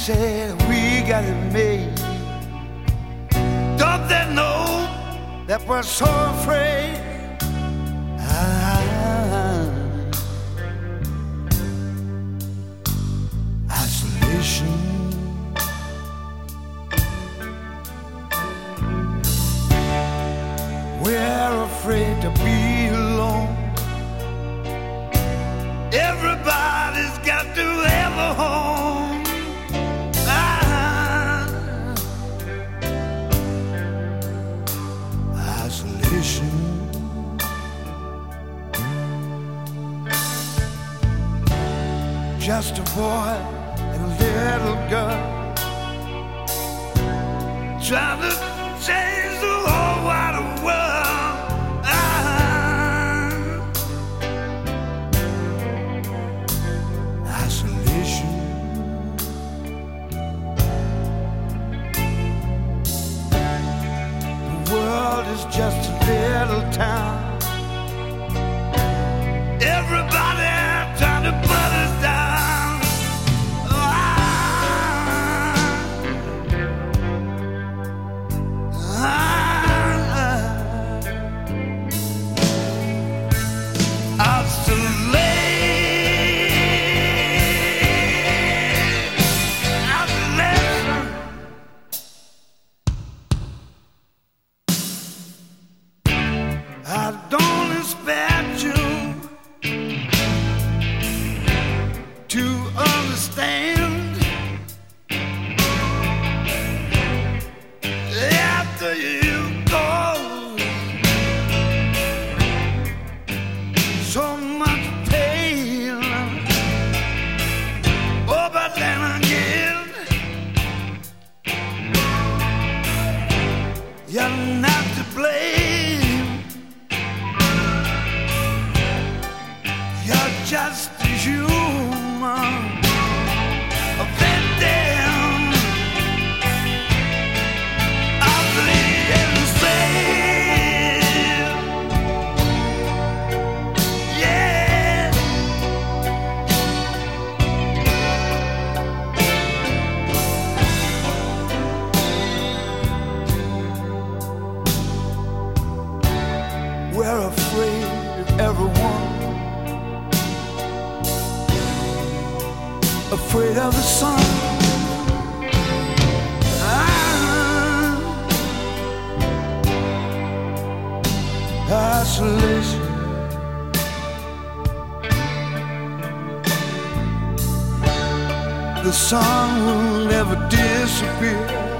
said we got it made. Don't they know that we're so afraid? Isolation. We're afraid to be alone. Everybody's got to have a home. Isolation. Just a boy and a little girl trying to change the whole wide world. Isolation. The world is just a little town. Everybody trying to put us down. I don't expect you to understand. After you go, so much pain. Oh, but then again, you're not to blame. You're just a human, a victim of the insane. Yeah. We're afraid of everyone. Afraid of the sun. Isolation. The sun will never disappear.